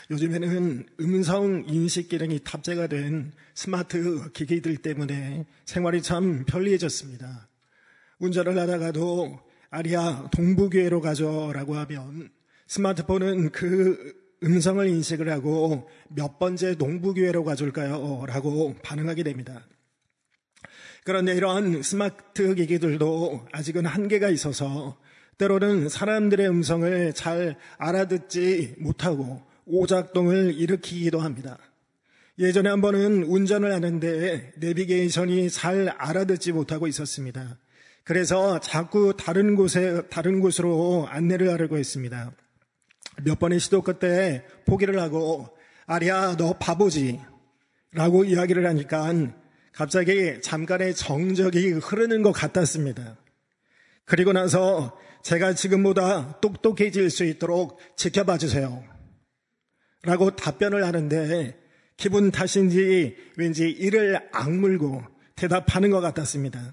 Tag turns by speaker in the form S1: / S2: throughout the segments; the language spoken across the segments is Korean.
S1: 요즘에는 음성 인식 기능이 탑재가 된 스마트 기기들 때문에 생활이 참 편리해졌습니다. 운전을 하다가도 아리야 동부교회로 가죠라고 하면 스마트폰은 그 음성을 인식을 하고 몇 번째 동부교회로 가줄까요? 라고 반응하게 됩니다. 그런데 이러한 스마트 기기들도 아직은 한계가 있어서 때로는 사람들의 음성을 잘 알아듣지 못하고 오작동을 일으키기도 합니다. 예전에 한 번은 운전을 하는데 내비게이션이 잘 알아듣지 못하고 있었습니다. 그래서 자꾸 다른 곳으로 안내를 하려고 했습니다. 몇 번의 시도 끝에 포기를 하고 아리야 너 바보지 라고 이야기를 하니까 갑자기 잠깐의 정적이 흐르는 것 같았습니다. 그리고 나서 제가 지금보다 똑똑해질 수 있도록 지켜봐 주세요 라고 답변을 하는데 기분 탓인지 왠지 이를 악물고 대답하는 것 같았습니다.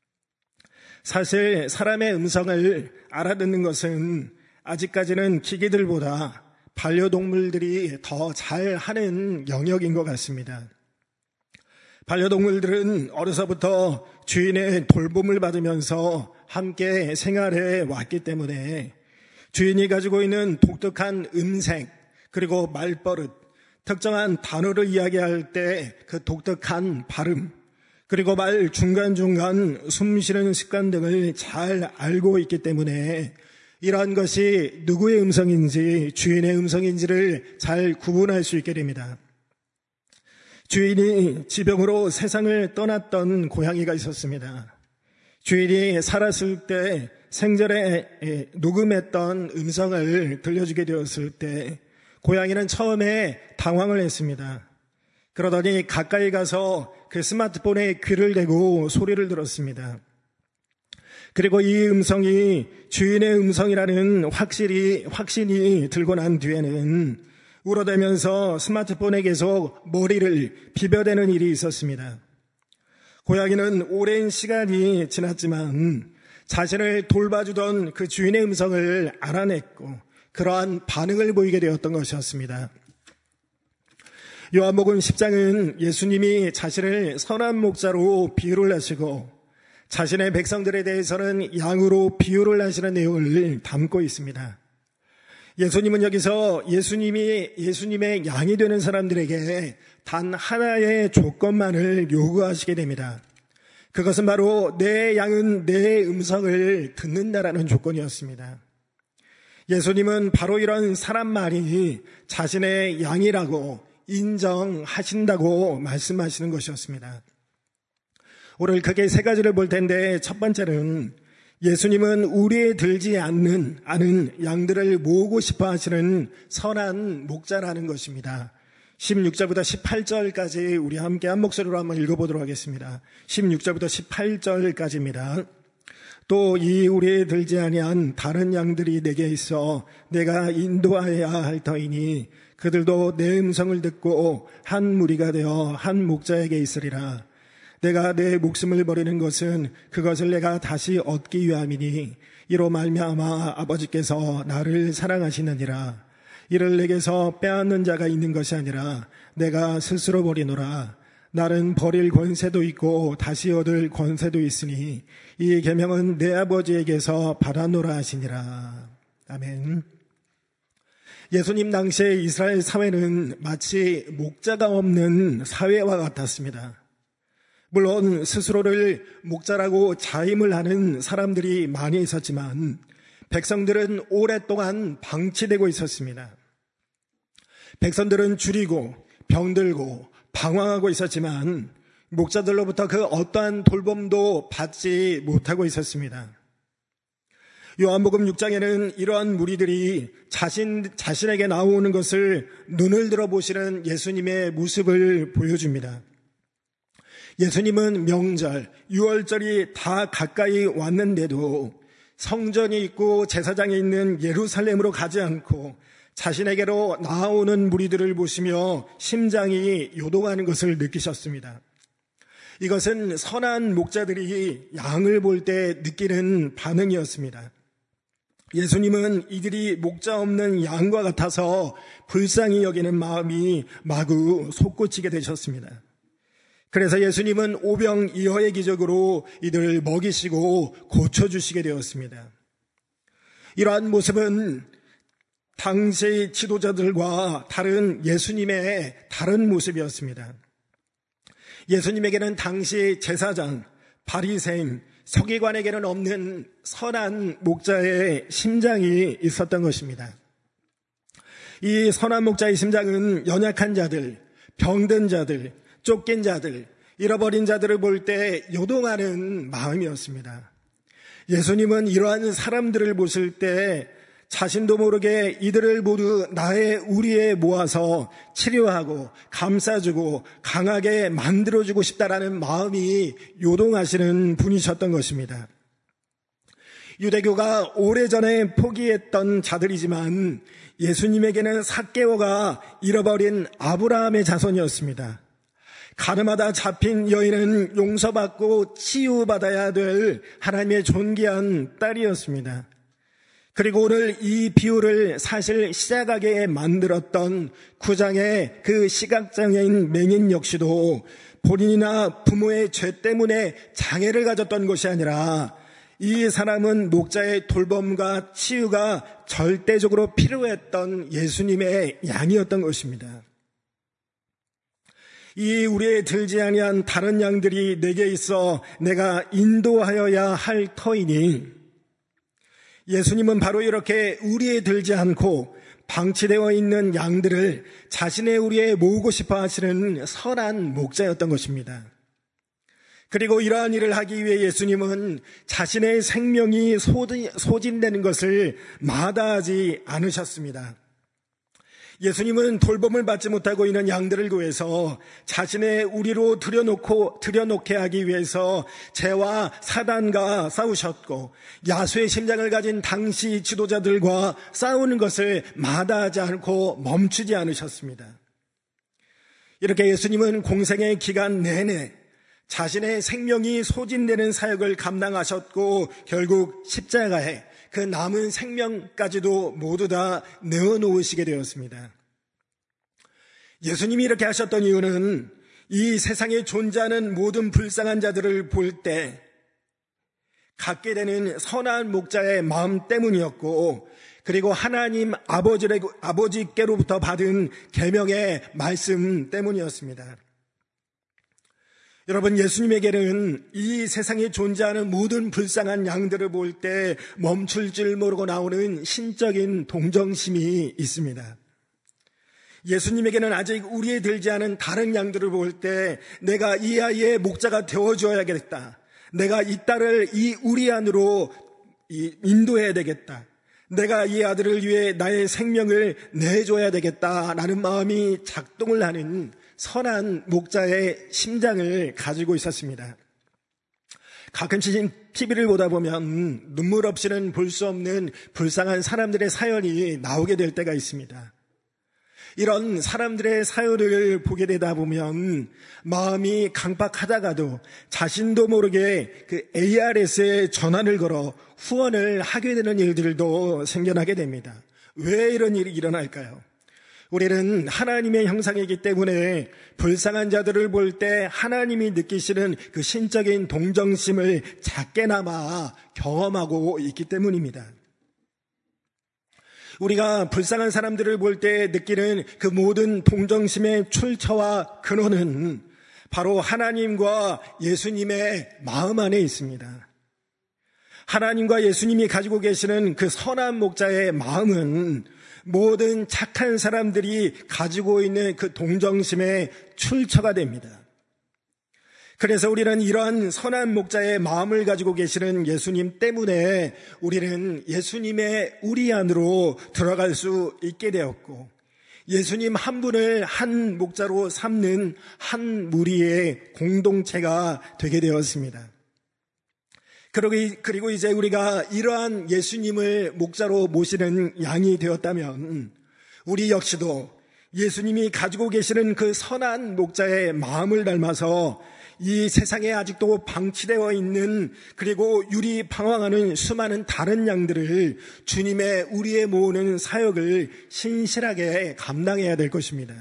S1: 사실 사람의 음성을 알아듣는 것은 아직까지는 기계들보다 반려동물들이 더 잘하는 영역인 것 같습니다. 반려동물들은 어려서부터 주인의 돌봄을 받으면서 함께 생활해 왔기 때문에 주인이 가지고 있는 독특한 음색 그리고 말버릇, 특정한 단어를 이야기할 때 그 독특한 발음 그리고 말 중간중간 숨쉬는 습관 등을 잘 알고 있기 때문에 이러한 것이 누구의 음성인지 주인의 음성인지를 잘 구분할 수 있게 됩니다. 주인이 지병으로 세상을 떠났던 고양이가 있었습니다. 주인이 살았을 때 생전에 녹음했던 음성을 들려주게 되었을 때 고양이는 처음에 당황을 했습니다. 그러더니 가까이 가서 그 스마트폰에 귀를 대고 소리를 들었습니다. 그리고 이 음성이 주인의 음성이라는 확신이 들고 난 뒤에는 울어대면서 스마트폰에 계속 머리를 비벼대는 일이 있었습니다. 고양이는 오랜 시간이 지났지만 자신을 돌봐주던 그 주인의 음성을 알아냈고 그러한 반응을 보이게 되었던 것이었습니다. 요한복음 10장은 예수님이 자신을 선한 목자로 비유를 하시고 자신의 백성들에 대해서는 양으로 비유를 하시는 내용을 담고 있습니다. 예수님은 여기서 예수님의 양이 되는 사람들에게 단 하나의 조건만을 요구하시게 됩니다. 그것은 바로 내 양은 내 음성을 듣는다라는 조건이었습니다. 예수님은 바로 이런 사람만이 자신의 양이라고 인정하신다고 말씀하시는 것이었습니다. 오늘 크게 세 가지를 볼 텐데 첫 번째는 예수님은 우리에 들지 않는 양들을 모으고 싶어 하시는 선한 목자라는 것입니다. 16절부터 18절까지 우리 함께 한 목소리로 한번 읽어보도록 하겠습니다. 16절부터 18절까지입니다. 또 이 우리에 들지 아니한 다른 양들이 내게 있어 내가 인도하여야 할 터이니 그들도 내 음성을 듣고 한 무리가 되어 한 목자에게 있으리라. 내가 내 목숨을 버리는 것은 그것을 내가 다시 얻기 위함이니 이로 말미암아 아버지께서 나를 사랑하시느니라. 이를 내게서 빼앗는 자가 있는 것이 아니라 내가 스스로 버리노라. 나는 버릴 권세도 있고 다시 얻을 권세도 있으니 이 계명은 내 아버지에게서 받아노라 하시니라. 아멘. 예수님 당시의 이스라엘 사회는 마치 목자가 없는 사회와 같았습니다. 물론 스스로를 목자라고 자임을 하는 사람들이 많이 있었지만 백성들은 오랫동안 방치되고 있었습니다. 백성들은 줄이고 병들고 방황하고 있었지만 목자들로부터 그 어떠한 돌봄도 받지 못하고 있었습니다. 요한복음 6장에는 이러한 무리들이 자신에게 나오는 것을 눈을 들어보시는 예수님의 모습을 보여줍니다. 예수님은 명절, 유월절이 다 가까이 왔는데도 성전이 있고 제사장이 있는 예루살렘으로 가지 않고 자신에게로 나아오는 무리들을 보시며 심장이 요동하는 것을 느끼셨습니다. 이것은 선한 목자들이 양을 볼 때 느끼는 반응이었습니다. 예수님은 이들이 목자 없는 양과 같아서 불쌍히 여기는 마음이 마구 솟구치게 되셨습니다. 그래서 예수님은 오병이어의 기적으로 이들을 먹이시고 고쳐주시게 되었습니다. 이러한 모습은 당시 지도자들과 다른 예수님의 다른 모습이었습니다. 예수님에게는 당시 제사장, 바리새인, 서기관에게는 없는 선한 목자의 심장이 있었던 것입니다. 이 선한 목자의 심장은 연약한 자들, 병든 자들, 쫓긴 자들, 잃어버린 자들을 볼 때 요동하는 마음이었습니다. 예수님은 이러한 사람들을 보실 때 자신도 모르게 이들을 모두 나의 우리에 모아서 치료하고 감싸주고 강하게 만들어주고 싶다라는 마음이 요동하시는 분이셨던 것입니다. 유대교가 오래전에 포기했던 자들이지만 예수님에게는 삭개오가 잃어버린 아브라함의 자손이었습니다. 가늠하다 잡힌 여인은 용서받고 치유받아야 될 하나님의 존귀한 딸이었습니다. 그리고 오늘 이 비유를 사실 시작하게 만들었던 9장의 그 시각장애인 맹인 역시도 본인이나 부모의 죄 때문에 장애를 가졌던 것이 아니라 이 사람은 목자의 돌봄과 치유가 절대적으로 필요했던 예수님의 양이었던 것입니다. 이 우리의 들지 아니한 다른 양들이 내게 있어 내가 인도하여야 할 터이니 예수님은 바로 이렇게 우리에 들지 않고 방치되어 있는 양들을 자신의 우리에 모으고 싶어 하시는 선한 목자였던 것입니다. 그리고 이러한 일을 하기 위해 예수님은 자신의 생명이 소진되는 것을 마다하지 않으셨습니다. 예수님은 돌봄을 받지 못하고 있는 양들을 구해서 자신의 우리로 들여놓게 하기 위해서 죄와 사단과 싸우셨고 야수의 심장을 가진 당시 지도자들과 싸우는 것을 마다하지 않고 멈추지 않으셨습니다. 이렇게 예수님은 공생의 기간 내내 자신의 생명이 소진되는 사역을 감당하셨고 결국 십자가에 그 남은 생명까지도 모두 다 내어놓으시게 되었습니다. 예수님이 이렇게 하셨던 이유는 이 세상에 존재하는 모든 불쌍한 자들을 볼 때 갖게 되는 선한 목자의 마음 때문이었고 그리고 하나님 아버지께로부터 받은 계명의 말씀 때문이었습니다. 여러분, 예수님에게는 이 세상에 존재하는 모든 불쌍한 양들을 볼 때 멈출 줄 모르고 나오는 신적인 동정심이 있습니다. 예수님에게는 아직 우리에 들지 않은 다른 양들을 볼 때 내가 이 아이의 목자가 되어줘야겠다. 내가 이 딸을 이 우리 안으로 인도해야 되겠다. 내가 이 아들을 위해 나의 생명을 내줘야 되겠다라는 마음이 작동을 하는 선한 목자의 심장을 가지고 있었습니다. 가끔씩 TV를 보다 보면 눈물 없이는 볼 수 없는 불쌍한 사람들의 사연이 나오게 될 때가 있습니다. 이런 사람들의 사연을 보게 되다 보면 마음이 강박하다가도 자신도 모르게 그 ARS에 전화를 걸어 후원을 하게 되는 일들도 생겨나게 됩니다. 왜 이런 일이 일어날까요? 우리는 하나님의 형상이기 때문에 불쌍한 자들을 볼 때 하나님이 느끼시는 그 신적인 동정심을 작게나마 경험하고 있기 때문입니다. 우리가 불쌍한 사람들을 볼 때 느끼는 그 모든 동정심의 출처와 근원은 바로 하나님과 예수님의 마음 안에 있습니다. 하나님과 예수님이 가지고 계시는 그 선한 목자의 마음은 모든 착한 사람들이 가지고 있는 그 동정심의 출처가 됩니다. 그래서 우리는 이러한 선한 목자의 마음을 가지고 계시는 예수님 때문에 우리는 예수님의 우리 안으로 들어갈 수 있게 되었고 예수님 한 분을 한 목자로 삼는 한 무리의 공동체가 되게 되었습니다. 그리고 이제 우리가 이러한 예수님을 목자로 모시는 양이 되었다면 우리 역시도 예수님이 가지고 계시는 그 선한 목자의 마음을 닮아서 이 세상에 아직도 방치되어 있는, 그리고 유리 방황하는 수많은 다른 양들을 주님의 우리의 모으는 사역을 신실하게 감당해야 될 것입니다.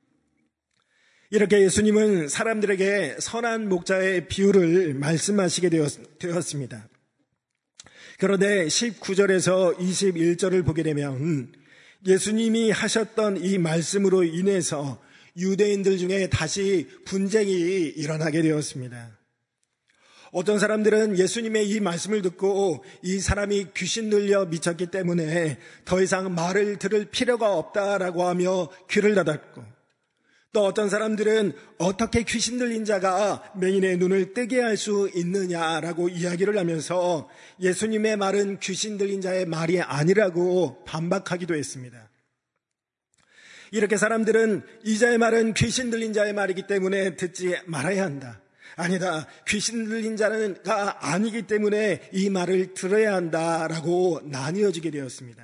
S1: 이렇게 예수님은 사람들에게 선한 목자의 비유를 말씀하시게 되었습니다. 그런데 19절에서 21절을 보게 되면 예수님이 하셨던 이 말씀으로 인해서 유대인들 중에 다시 분쟁이 일어나게 되었습니다. 어떤 사람들은 예수님의 이 말씀을 듣고 이 사람이 귀신 들려 미쳤기 때문에 더 이상 말을 들을 필요가 없다라고 하며 귀를 닫았고, 또 어떤 사람들은 어떻게 귀신 들린 자가 맹인의 눈을 뜨게 할 수 있느냐라고 이야기를 하면서 예수님의 말은 귀신 들린 자의 말이 아니라고 반박하기도 했습니다. 이렇게 사람들은 이자의 말은 귀신 들린 자의 말이기 때문에 듣지 말아야 한다. 아니다. 귀신 들린 자가 아니기 때문에 이 말을 들어야 한다라고 나뉘어지게 되었습니다.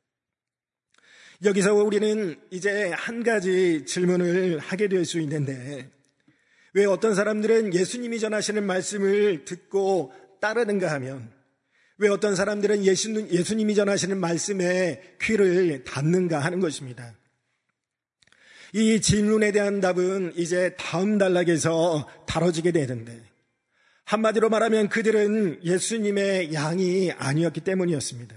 S1: 여기서 우리는 이제 한 가지 질문을 하게 될 수 있는데, 왜 어떤 사람들은 예수님이 전하시는 말씀을 듣고 따르는가 하면, 왜 어떤 사람들은 예수님이 전하시는 말씀에 귀를 닫는가 하는 것입니다. 이 질문에 대한 답은 이제 다음 단락에서 다뤄지게 되는데, 한마디로 말하면 그들은 예수님의 양이 아니었기 때문이었습니다.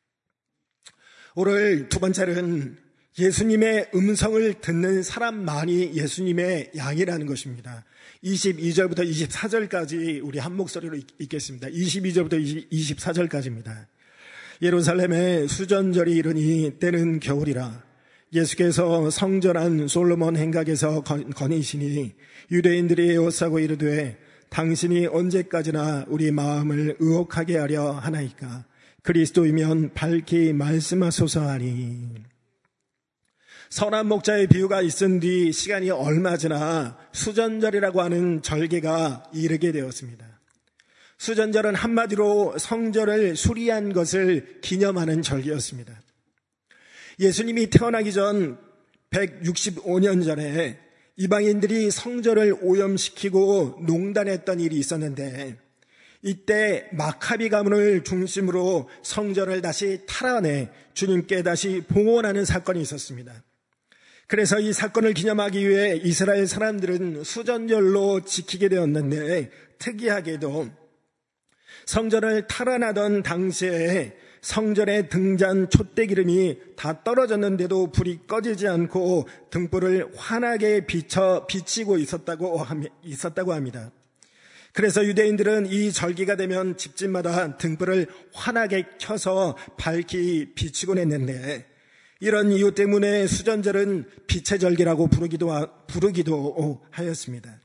S1: 오늘 두 번째는 예수님의 음성을 듣는 사람만이 예수님의 양이라는 것입니다. 22절부터 24절까지 우리 한 목소리로 읽겠습니다. 22절부터 24절까지입니다. 예루살렘에 수전절이 이르니 때는 겨울이라. 예수께서 성전한 솔로몬 행각에서 거니시니 유대인들이 에워싸고 이르되 당신이 언제까지나 우리 마음을 의혹하게 하려 하나이까. 그리스도이면 밝히 말씀하소서 하니. 선한 목자의 비유가 있은 뒤 시간이 얼마 지나 수전절이라고 하는 절기가 이르게 되었습니다. 수전절은 한마디로 성전을 수리한 것을 기념하는 절기였습니다. 예수님이 태어나기 전 165년 전에 이방인들이 성전을 오염시키고 농단했던 일이 있었는데, 이때 마카비 가문을 중심으로 성전을 다시 탈환해 주님께 다시 봉헌하는 사건이 있었습니다. 그래서 이 사건을 기념하기 위해 이스라엘 사람들은 수전절로 지키게 되었는데, 특이하게도 성전을 탈환하던 당시에 성전의 등잔 촛대기름이 다 떨어졌는데도 불이 꺼지지 않고 등불을 환하게 비치고 있었다고 합니다. 그래서 유대인들은 이 절기가 되면 집집마다 등불을 환하게 켜서 밝히 비추곤 했는데, 이런 이유 때문에 수전절은 빛의 절기라고 부르기도 하였습니다.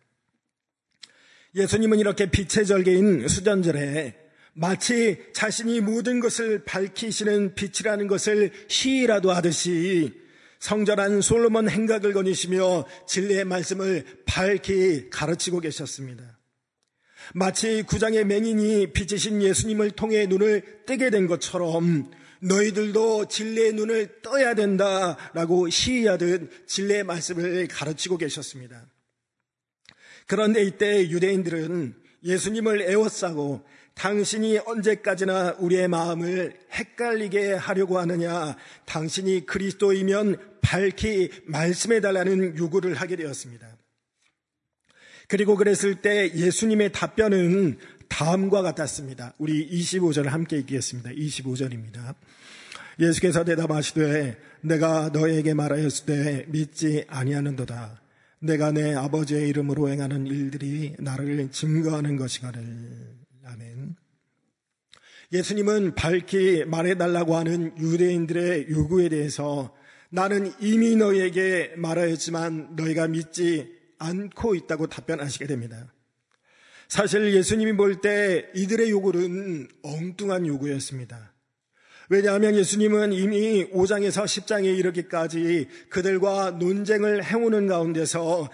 S1: 예수님은 이렇게 빛의 절기인 수전절에 마치 자신이 모든 것을 밝히시는 빛이라는 것을 시이라도 하듯이 성전한 솔로몬 행각을 거니시며 진리의 말씀을 밝히 가르치고 계셨습니다. 마치 구장의 맹인이 빛이신 예수님을 통해 눈을 뜨게 된 것처럼 너희들도 진리의 눈을 떠야 된다라고 시위하듯 진리의 말씀을 가르치고 계셨습니다. 그런데 이때 유대인들은 예수님을 에워싸고 당신이 언제까지나 우리의 마음을 헷갈리게 하려고 하느냐, 당신이 그리스도이면 밝히 말씀해달라는 요구를 하게 되었습니다. 그리고 그랬을 때 예수님의 답변은 다음과 같았습니다. 우리 25절을 함께 읽겠습니다. 25절입니다. 예수께서 대답하시되 내가 너에게 말하였을 때 믿지 아니하는도다. 내가 내 아버지의 이름으로 행하는 일들이 나를 증거하는 것이거늘. 아멘. 예수님은 밝히 말해달라고 하는 유대인들의 요구에 대해서 나는 이미 너희에게 말하였지만 너희가 믿지 않고 있다고 답변하시게 됩니다. 사실 예수님이 볼 때 이들의 요구는 엉뚱한 요구였습니다. 왜냐하면 예수님은 이미 5장에서 10장에 이르기까지 그들과 논쟁을 해오는 가운데서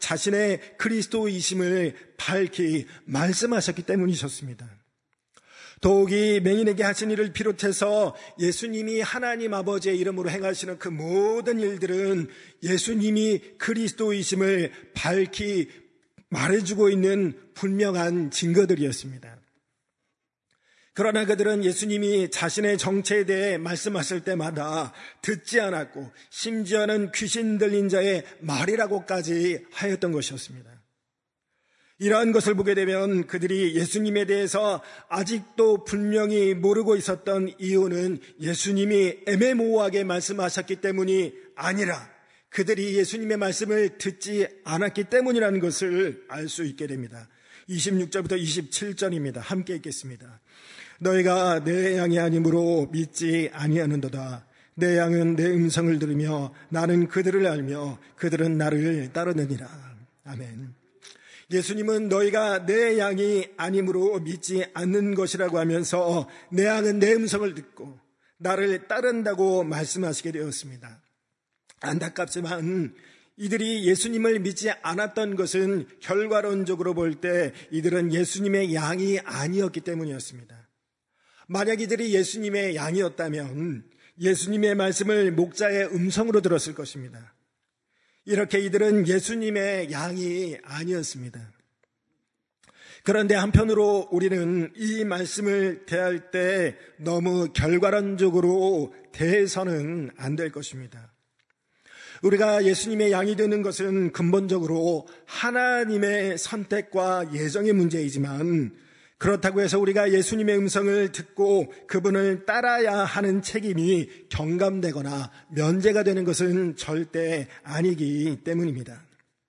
S1: 자신의 그리스도이심을 밝히 말씀하셨기 때문이셨습니다. 더욱이 맹인에게 하신 일을 비롯해서 예수님이 하나님 아버지의 이름으로 행하시는 그 모든 일들은 예수님이 그리스도이심을 밝히 말해주고 있는 분명한 증거들이었습니다. 그러나 그들은 예수님이 자신의 정체에 대해 말씀하실 때마다 듣지 않았고 심지어는 귀신 들린 자의 말이라고까지 하였던 것이었습니다. 이러한 것을 보게 되면 그들이 예수님에 대해서 아직도 분명히 모르고 있었던 이유는 예수님이 애매모호하게 말씀하셨기 때문이 아니라 그들이 예수님의 말씀을 듣지 않았기 때문이라는 것을 알 수 있게 됩니다. 26절부터 27절입니다. 함께 읽겠습니다. 너희가 내 양이 아니므로 믿지 아니하는도다. 내 양은 내 음성을 들으며 나는 그들을 알며 그들은 나를 따르느니라. 아멘. 예수님은 너희가 내 양이 아니므로 믿지 않는 것이라고 하면서 내 양은 내 음성을 듣고 나를 따른다고 말씀하시게 되었습니다. 안타깝지만 이들이 예수님을 믿지 않았던 것은 결과론적으로 볼 때 이들은 예수님의 양이 아니었기 때문이었습니다. 만약 이들이 예수님의 양이었다면 예수님의 말씀을 목자의 음성으로 들었을 것입니다. 이렇게 이들은 예수님의 양이 아니었습니다. 그런데 한편으로 우리는 이 말씀을 대할 때 너무 결과론적으로 대해서는 안 될 것입니다. 우리가 예수님의 양이 되는 것은 근본적으로 하나님의 선택과 예정의 문제이지만 그렇다고 해서 우리가 예수님의 음성을 듣고 그분을 따라야 하는 책임이 경감되거나 면제가 되는 것은 절대 아니기 때문입니다.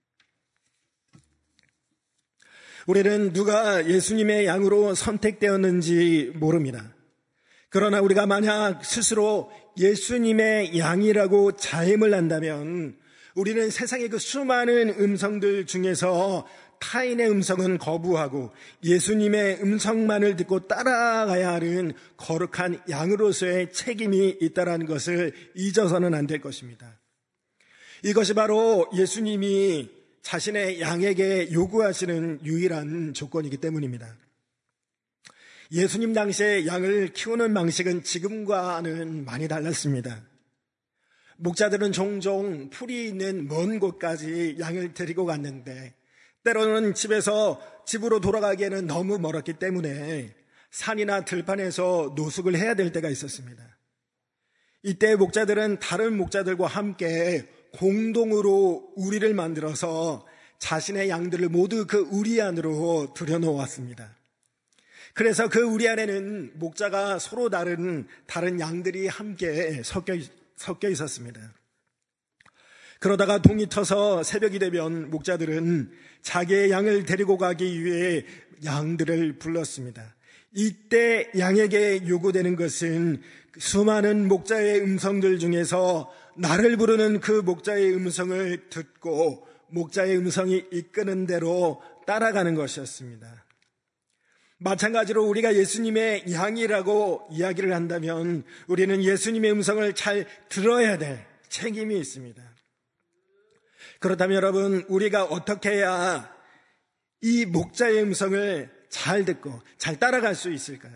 S1: 우리는 누가 예수님의 양으로 선택되었는지 모릅니다. 그러나 우리가 만약 스스로 예수님의 양이라고 자임을 한다면 우리는 세상의 그 수많은 음성들 중에서 타인의 음성은 거부하고 예수님의 음성만을 듣고 따라가야 하는 거룩한 양으로서의 책임이 있다는 것을 잊어서는 안 될 것입니다. 이것이 바로 예수님이 자신의 양에게 요구하시는 유일한 조건이기 때문입니다. 예수님 당시에 양을 키우는 방식은 지금과는 많이 달랐습니다. 목자들은 종종 풀이 있는 먼 곳까지 양을 데리고 갔는데 때로는 집으로 돌아가기에는 너무 멀었기 때문에 산이나 들판에서 노숙을 해야 될 때가 있었습니다. 이때 목자들은 다른 목자들과 함께 공동으로 우리를 만들어서 자신의 양들을 모두 그 우리 안으로 들여놓았습니다. 그래서 그 우리 안에는 목자가 서로 다른 양들이 함께 섞여 있었습니다. 그러다가 동이 터서 새벽이 되면 목자들은 자기의 양을 데리고 가기 위해 양들을 불렀습니다. 이때 양에게 요구되는 것은 수많은 목자의 음성들 중에서 나를 부르는 그 목자의 음성을 듣고 목자의 음성이 이끄는 대로 따라가는 것이었습니다. 마찬가지로 우리가 예수님의 양이라고 이야기를 한다면 우리는 예수님의 음성을 잘 들어야 될 책임이 있습니다. 그렇다면 여러분, 우리가 어떻게 해야 이 목자의 음성을 잘 듣고 잘 따라갈 수 있을까요?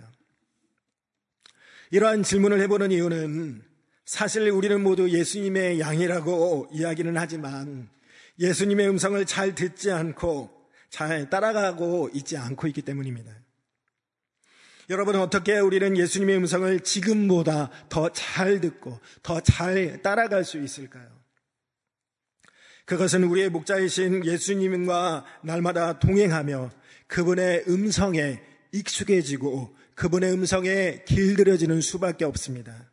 S1: 이러한 질문을 해보는 이유는 사실 우리는 모두 예수님의 양이라고 이야기는 하지만 예수님의 음성을 잘 듣지 않고 잘 따라가고 있지 않고 있기 때문입니다. 여러분, 어떻게 우리는 예수님의 음성을 지금보다 더 잘 듣고 더 잘 따라갈 수 있을까요? 그것은 우리의 목자이신 예수님과 날마다 동행하며 그분의 음성에 익숙해지고 그분의 음성에 길들여지는 수밖에 없습니다.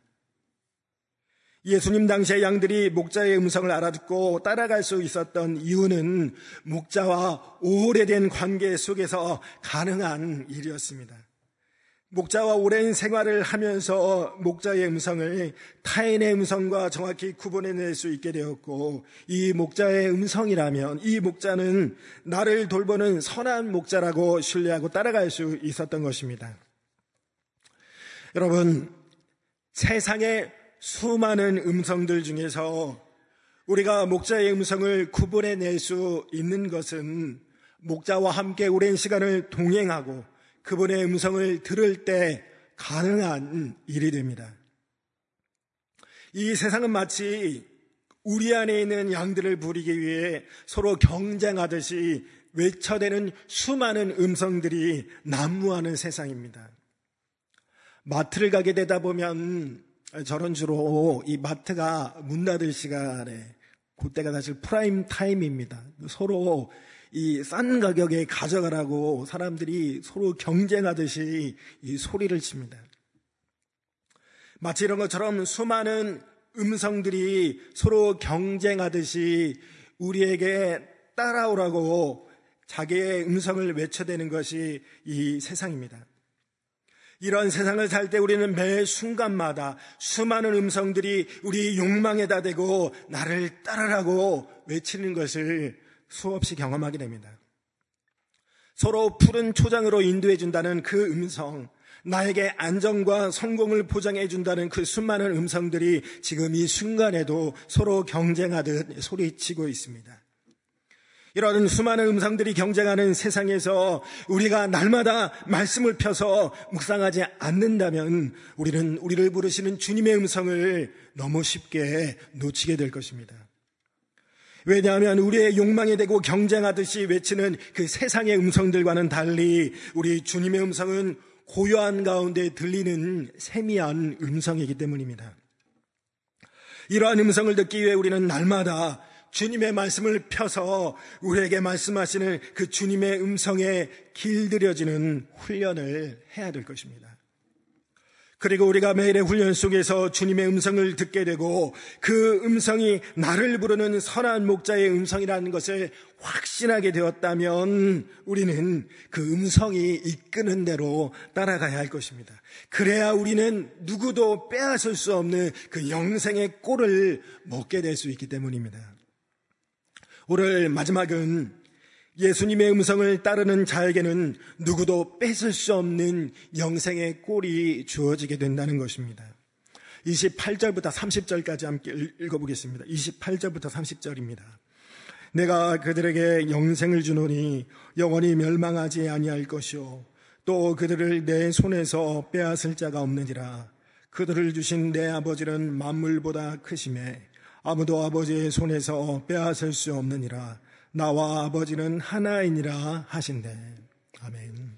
S1: 예수님 당시의 양들이 목자의 음성을 알아듣고 따라갈 수 있었던 이유는 목자와 오래된 관계 속에서 가능한 일이었습니다. 목자와 오랜 생활을 하면서 목자의 음성을 타인의 음성과 정확히 구분해낼 수 있게 되었고, 이 목자의 음성이라면 이 목자는 나를 돌보는 선한 목자라고 신뢰하고 따라갈 수 있었던 것입니다. 여러분, 세상의 수많은 음성들 중에서 우리가 목자의 음성을 구분해낼 수 있는 것은 목자와 함께 오랜 시간을 동행하고 그분의 음성을 들을 때 가능한 일이 됩니다. 이 세상은 마치 우리 안에 있는 양들을 부리기 위해 서로 경쟁하듯이 외쳐대는 수많은 음성들이 난무하는 세상입니다. 마트를 가게 되다 보면 저는 주로 이 마트가 문 닫을 시간에 그때가 사실 프라임 타임입니다. 서로 이 싼 가격에 가져가라고 사람들이 서로 경쟁하듯이 이 소리를 칩니다. 마치 이런 것처럼 수많은 음성들이 서로 경쟁하듯이 우리에게 따라오라고 자기의 음성을 외쳐대는 것이 이 세상입니다. 이런 세상을 살 때 우리는 매 순간마다 수많은 음성들이 우리 욕망에다 대고 나를 따르라고 외치는 것을 수없이 경험하게 됩니다. 서로 푸른 초장으로 인도해 준다는 그 음성, 나에게 안정과 성공을 보장해 준다는 그 수많은 음성들이 지금 이 순간에도 서로 경쟁하듯 소리치고 있습니다. 이런 수많은 음성들이 경쟁하는 세상에서 우리가 날마다 말씀을 펴서 묵상하지 않는다면 우리는 우리를 부르시는 주님의 음성을 너무 쉽게 놓치게 될 것입니다. 왜냐하면 우리의 욕망에 대고 경쟁하듯이 외치는 그 세상의 음성들과는 달리 우리 주님의 음성은 고요한 가운데 들리는 세미한 음성이기 때문입니다. 이러한 음성을 듣기 위해 우리는 날마다 주님의 말씀을 펴서 우리에게 말씀하시는 그 주님의 음성에 길들여지는 훈련을 해야 될 것입니다. 그리고 우리가 매일의 훈련 속에서 주님의 음성을 듣게 되고 그 음성이 나를 부르는 선한 목자의 음성이라는 것을 확신하게 되었다면 우리는 그 음성이 이끄는 대로 따라가야 할 것입니다. 그래야 우리는 누구도 빼앗을 수 없는 그 영생의 꼴을 먹게 될 수 있기 때문입니다. 오늘 마지막은 예수님의 음성을 따르는 자에게는 누구도 뺏을 수 없는 영생의 꼴이 주어지게 된다는 것입니다. 28절부터 30절까지 함께 읽어보겠습니다. 28절부터 30절입니다. 내가 그들에게 영생을 주노니 영원히 멸망하지 아니할 것이요 또 그들을 내 손에서 빼앗을 자가 없느니라. 그들을 주신 내 아버지는 만물보다 크심에 아무도 아버지의 손에서 빼앗을 수 없느니라. 나와 아버지는 하나이니라 하신대. 아멘.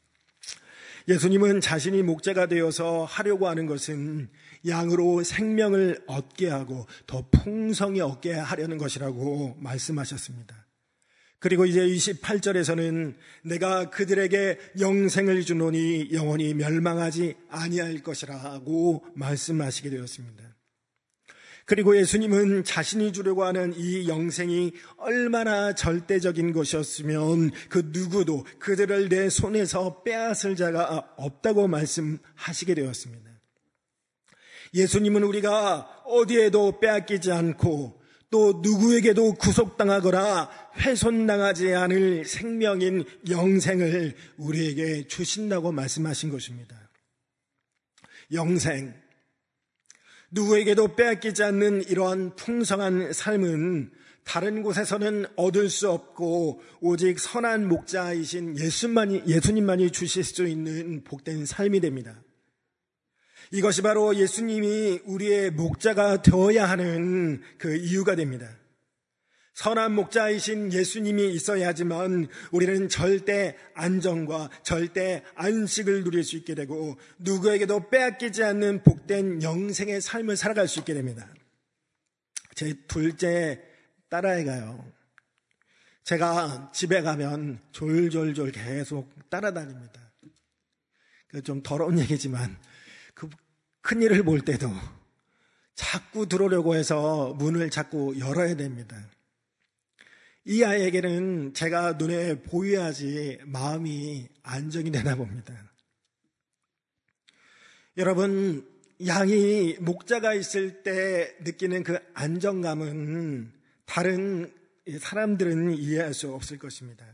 S1: 예수님은 자신이 목자가 되어서 하려고 하는 것은 양으로 생명을 얻게 하고 더 풍성히 얻게 하려는 것이라고 말씀하셨습니다. 그리고 이제 28절에서는 내가 그들에게 영생을 주노니 영원히 멸망하지 아니할 것이라고 말씀하시게 되었습니다. 그리고 예수님은 자신이 주려고 하는 이 영생이 얼마나 절대적인 것이었으면 그 누구도 그들을 내 손에서 빼앗을 자가 없다고 말씀하시게 되었습니다. 예수님은 우리가 어디에도 빼앗기지 않고 또 누구에게도 구속당하거나 훼손당하지 않을 생명인 영생을 우리에게 주신다고 말씀하신 것입니다. 영생. 누구에게도 빼앗기지 않는 이러한 풍성한 삶은 다른 곳에서는 얻을 수 없고 오직 선한 목자이신 예수님만이 주실 수 있는 복된 삶이 됩니다. 이것이 바로 예수님이 우리의 목자가 되어야 하는 그 이유가 됩니다. 선한 목자이신 예수님이 있어야 하지만 우리는 절대 안정과 절대 안식을 누릴 수 있게 되고 누구에게도 빼앗기지 않는 복된 영생의 삶을 살아갈 수 있게 됩니다. 제 둘째 딸아이가요. 제가 집에 가면 졸졸졸 계속 따라다닙니다. 좀 더러운 얘기지만 그 큰일을 볼 때도 자꾸 들어오려고 해서 문을 자꾸 열어야 됩니다. 이 아이에게는 제가 눈에 보여야지 마음이 안정이 되나 봅니다. 여러분, 양이 목자가 있을 때 느끼는 그 안정감은 다른 사람들은 이해할 수 없을 것입니다.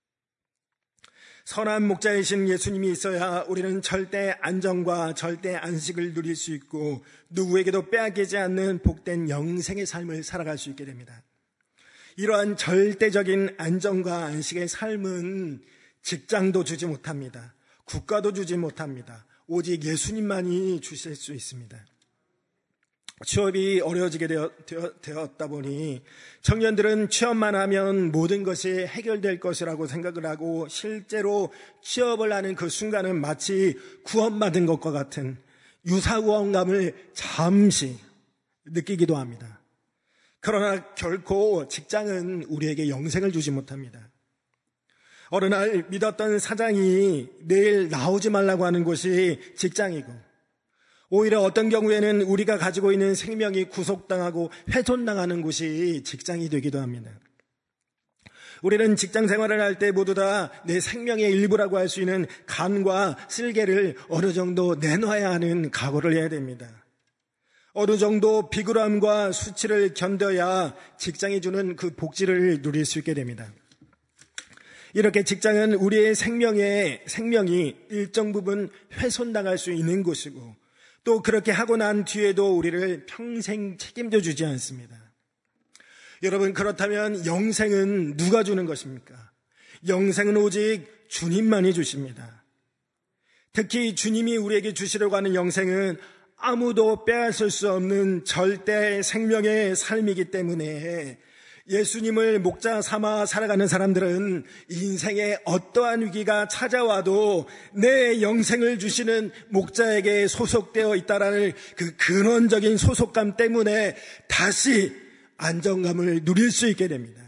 S1: 선한 목자이신 예수님이 있어야 우리는 절대 안정과 절대 안식을 누릴 수 있고 누구에게도 빼앗기지 않는 복된 영생의 삶을 살아갈 수 있게 됩니다. 이러한 절대적인 안정과 안식의 삶은 직장도 주지 못합니다. 국가도 주지 못합니다. 오직 예수님만이 주실 수 있습니다. 취업이 어려워지게 되었다 보니 청년들은 취업만 하면 모든 것이 해결될 것이라고 생각을 하고 실제로 취업을 하는 그 순간은 마치 구원받은 것과 같은 유사구원감을 잠시 느끼기도 합니다. 그러나 결코 직장은 우리에게 영생을 주지 못합니다. 어느 날 믿었던 사장이 내일 나오지 말라고 하는 곳이 직장이고, 오히려 어떤 경우에는 우리가 가지고 있는 생명이 구속당하고 훼손당하는 곳이 직장이 되기도 합니다. 우리는 직장 생활을 할 때 모두 다 내 생명의 일부라고 할 수 있는 간과 쓸개를 어느 정도 내놔야 하는 각오를 해야 됩니다. 어느 정도 비굴함과 수치를 견뎌야 직장이 주는 그 복지를 누릴 수 있게 됩니다. 이렇게 직장은 우리의 생명이 일정 부분 훼손당할 수 있는 곳이고, 또 그렇게 하고 난 뒤에도 우리를 평생 책임져 주지 않습니다. 여러분, 그렇다면 영생은 누가 주는 것입니까? 영생은 오직 주님만이 주십니다. 특히 주님이 우리에게 주시려고 하는 영생은 아무도 빼앗을 수 없는 절대 생명의 삶이기 때문에 예수님을 목자 삼아 살아가는 사람들은 인생에 어떠한 위기가 찾아와도 내 영생을 주시는 목자에게 소속되어 있다라는 그 근원적인 소속감 때문에 다시 안정감을 누릴 수 있게 됩니다.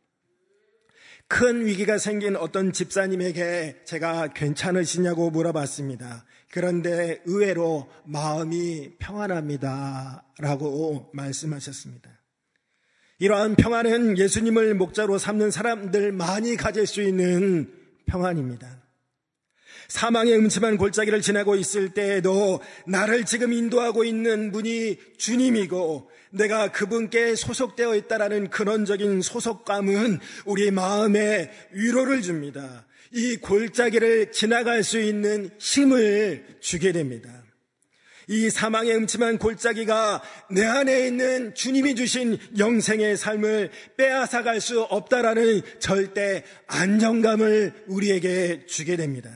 S1: 큰 위기가 생긴 어떤 집사님에게 제가 괜찮으시냐고 물어봤습니다. 그런데 의외로 마음이 평안합니다 라고 말씀하셨습니다. 이러한 평안은 예수님을 목자로 삼는 사람들만이 가질 수 있는 평안입니다. 사망의 음침한 골짜기를 지나고 있을 때에도 나를 지금 인도하고 있는 분이 주님이고 내가 그분께 소속되어 있다라는 근원적인 소속감은 우리 마음에 위로를 줍니다. 이 골짜기를 지나갈 수 있는 힘을 주게 됩니다. 이 사망의 음침한 골짜기가 내 안에 있는 주님이 주신 영생의 삶을 빼앗아갈 수 없다라는 절대 안정감을 우리에게 주게 됩니다.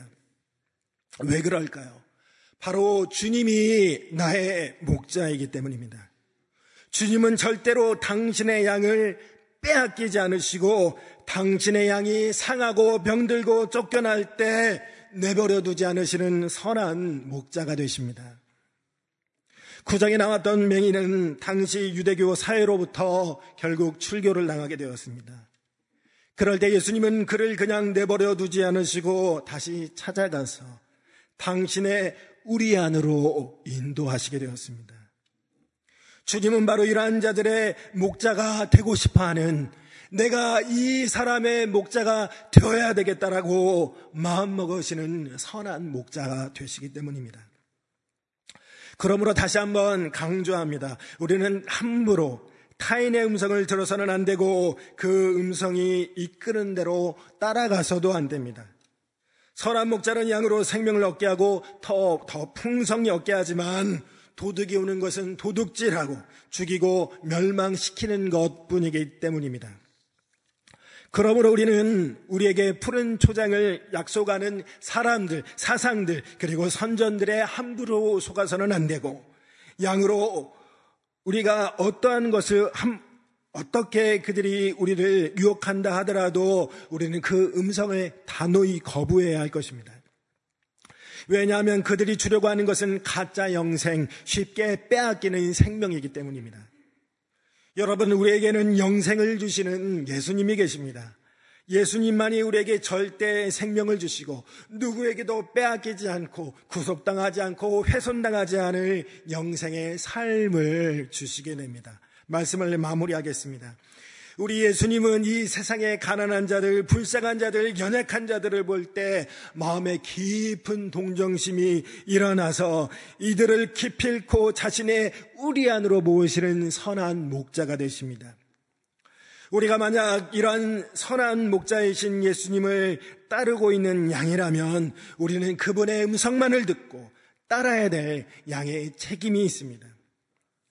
S1: 왜 그럴까요? 바로 주님이 나의 목자이기 때문입니다. 주님은 절대로 당신의 양을 빼앗기지 않으시고 당신의 양이 상하고 병들고 쫓겨날 때 내버려 두지 않으시는 선한 목자가 되십니다. 구장에 나왔던 맹인은 당시 유대교 사회로부터 결국 출교를 당하게 되었습니다. 그럴 때 예수님은 그를 그냥 내버려 두지 않으시고 다시 찾아가서 당신의 우리 안으로 인도하시게 되었습니다. 주님은 바로 이러한 자들의 목자가 되고 싶어하는, 내가 이 사람의 목자가 되어야 되겠다라고 마음먹으시는 선한 목자가 되시기 때문입니다. 그러므로 다시 한번 강조합니다. 우리는 함부로 타인의 음성을 들어서는 안 되고 그 음성이 이끄는 대로 따라가서도 안 됩니다. 선한 목자는 양으로 생명을 얻게 하고 더 풍성히 얻게 하지만 도둑이 오는 것은 도둑질하고 죽이고 멸망시키는 것뿐이기 때문입니다. 그러므로 우리는 우리에게 푸른 초장을 약속하는 사람들, 사상들, 그리고 선전들의 함부로 속아서는 안 되고, 양으로 우리가 어떠한 것을 어떻게 그들이 우리를 유혹한다 하더라도 우리는 그 음성을 단호히 거부해야 할 것입니다. 왜냐하면 그들이 주려고 하는 것은 가짜 영생, 쉽게 빼앗기는 생명이기 때문입니다. 여러분, 우리에게는 영생을 주시는 예수님이 계십니다. 예수님만이 우리에게 절대 생명을 주시고 누구에게도 빼앗기지 않고 구속당하지 않고 훼손당하지 않을 영생의 삶을 주시게 됩니다. 말씀을 마무리하겠습니다. 우리 예수님은 이 세상의 가난한 자들, 불쌍한 자들, 연약한 자들을 볼 때 마음에 깊은 동정심이 일어나서 이들을 기필코 자신의 우리 안으로 모으시는 선한 목자가 되십니다. 우리가 만약 이러한 선한 목자이신 예수님을 따르고 있는 양이라면 우리는 그분의 음성만을 듣고 따라야 될 양의 책임이 있습니다.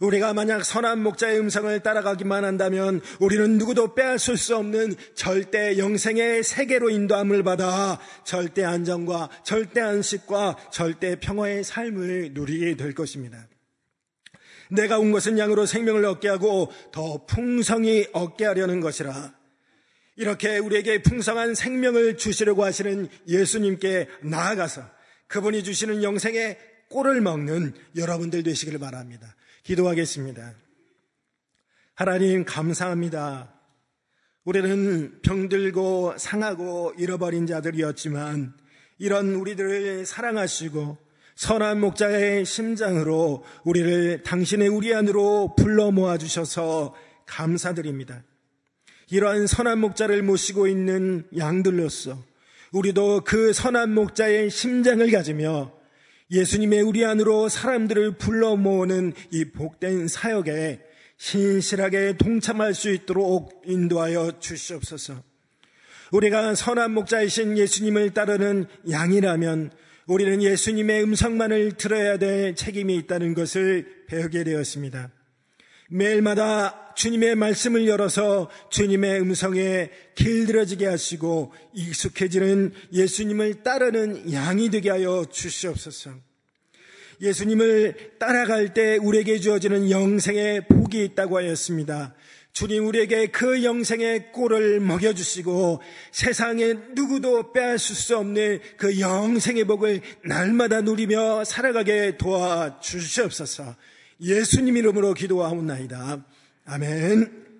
S1: 우리가 만약 선한 목자의 음성을 따라가기만 한다면 우리는 누구도 빼앗을 수 없는 절대 영생의 세계로 인도함을 받아 절대 안정과 절대 안식과 절대 평화의 삶을 누리게 될 것입니다. 내가 온 것은 양으로 생명을 얻게 하고 더 풍성히 얻게 하려는 것이라. 이렇게 우리에게 풍성한 생명을 주시려고 하시는 예수님께 나아가서 그분이 주시는 영생의 꼴을 먹는 여러분들 되시기를 바랍니다. 기도하겠습니다. 하나님 감사합니다. 우리는 병들고 상하고 잃어버린 자들이었지만 이런 우리들을 사랑하시고 선한 목자의 심장으로 우리를 당신의 우리 안으로 불러 모아주셔서 감사드립니다. 이러한 선한 목자를 모시고 있는 양들로서 우리도 그 선한 목자의 심장을 가지며 예수님의 우리 안으로 사람들을 불러 모으는 이 복된 사역에 신실하게 동참할 수 있도록 인도하여 주시옵소서. 우리가 선한 목자이신 예수님을 따르는 양이라면 우리는 예수님의 음성만을 들어야 될 책임이 있다는 것을 배우게 되었습니다. 매일마다 주님의 말씀을 열어서 주님의 음성에 길들여지게 하시고 익숙해지는 예수님을 따르는 양이 되게 하여 주시옵소서. 예수님을 따라갈 때 우리에게 주어지는 영생의 복이 있다고 하였습니다. 주님 우리에게 그 영생의 꼴을 먹여주시고 세상에 누구도 빼앗을 수 없는 그 영생의 복을 날마다 누리며 살아가게 도와주시옵소서. 예수님 이름으로 기도하옵나이다. 아멘.